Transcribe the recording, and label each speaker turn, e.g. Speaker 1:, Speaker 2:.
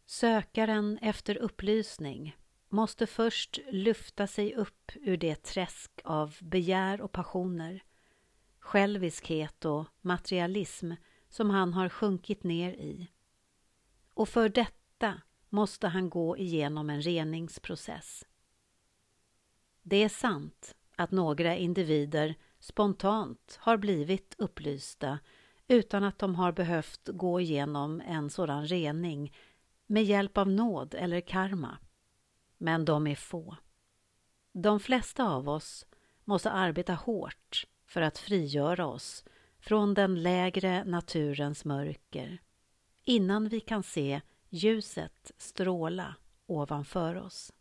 Speaker 1: Sökaren efter upplysning måste först lyfta sig upp ur det träsk av begär och passioner, själviskhet och materialism som han har sjunkit ner i. Och för detta måste han gå igenom en reningsprocess. Det är sant att några individer spontant har blivit upplysta utan att de har behövt gå igenom en sådan rening med hjälp av nåd eller karma. Men de är få. De flesta av oss måste arbeta hårt för att frigöra oss från den lägre naturens mörker innan vi kan se ljuset stråla ovanför oss.